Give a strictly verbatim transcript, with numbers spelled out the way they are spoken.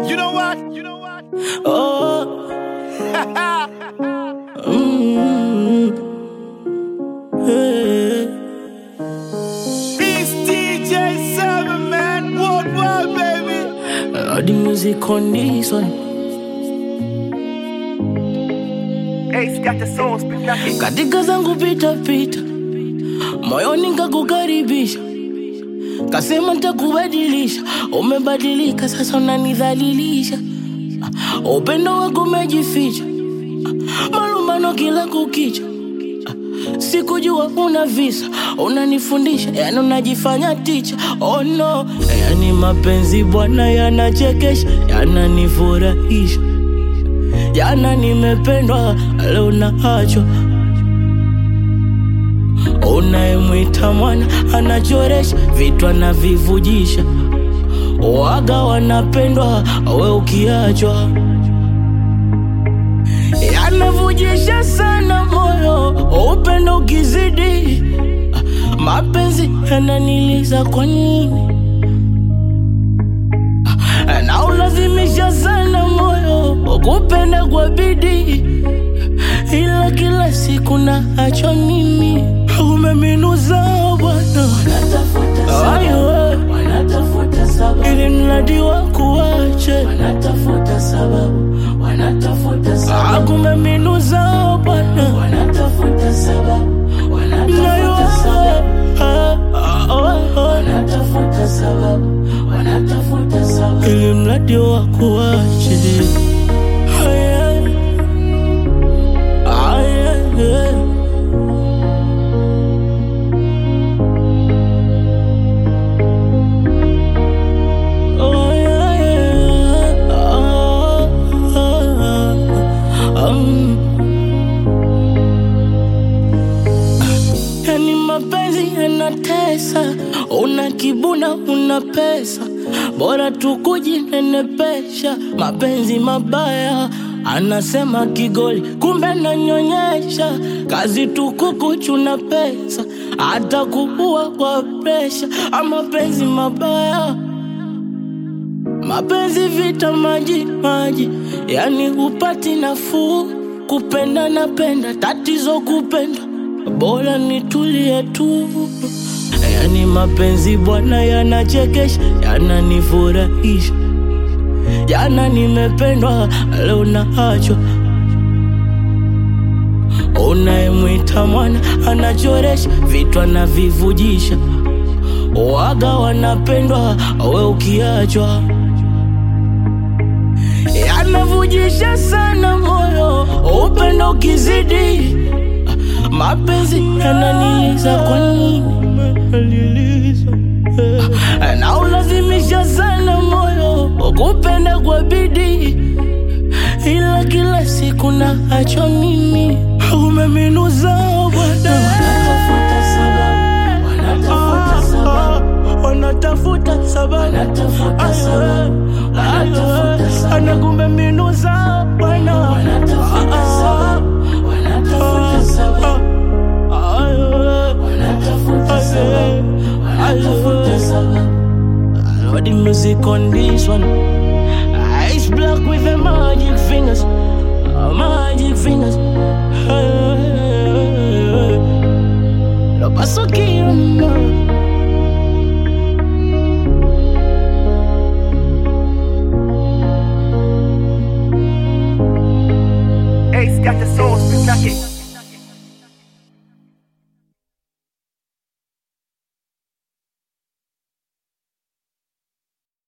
You know what? You know what? Oh. mm. Hey. It's D J seven, man. Worldwide, baby. Uh, the music on this one. Ace got the soul, spit that shit. Katika zangu pita pita, moyoni nikakukaribisha, kasema nitakubadilisha. Umebadilika sasa unanidhalilisha, upendo wako umejificha, malumbano kila kukicha. Sikujua una visa, unanifundisha, yani unajifanya teacher. Oh no, yani mapenzi bwana yanachekesha, yananifurahisha. Jana nimependwa, leo naachwa. Unayemwita mwana anachoresha, vitu anavivujisha. Waga wanapendwa, we ukiachwa. Yanavujisha sana moyo, upendo ukizidi. Mapenzi yananiliza kwa nini? Na ulazimisha sana moyo, kupenda kwa bidii. Ila kila siku naacha mimi. Umeminuza bwana, wanatafuta sababu, wanatafuta sababu, ili mradi wakuache. Wanatafuta sababu, wanatafuta sababu, umeminuza bwana, wanatafuta sababu, wanatafuta sababu, wanatafuta sababu, wanatafuta sababu, ili mradi wakuache. Yani mapenzi yanatesa, una kibuna una pesa, bora tu kujinenepesha. Mapenzi mabaya, anasema kigoli, kumbe nanyonyesha. Kazi tu kukuchuna pesa, hata kuua kwa presha. Mapenzi mabaya, mapenzi vita maji maji, yani upati nafuu. Kupenda napenda, tatizo kupenda, bora nitulie tu. Yani mapenzi bwana yanachekesha, yananifurahisha. Jana nimependwa, leo naachwa. Unayemwita mwana anachoresha, vitu anavivujisha. Waga wanapendwa, we ukiachwa. Yanavujisha sana moyo, upendo ukizidi. Mapenzi yananiliza kwa nini? Na ulazimisha sana moyo, kupenda kwa bidii. Ila kila siku naacha mimi. Umeminuza bwana, wanatafuta sababu, wanatafuta sababu, wanatafuta sababu, wanatafuta sababu, wanatafuta sababu, anakumbe minuza bwana, wanatafuta sababu, wanatafuta sababu, wanatafuta sababu, wanatafuta sababu. I love the music on this one. Ice block with the magic fingers, magic fingers. Lo paso quiero más. Ace got the soul, spit that shit.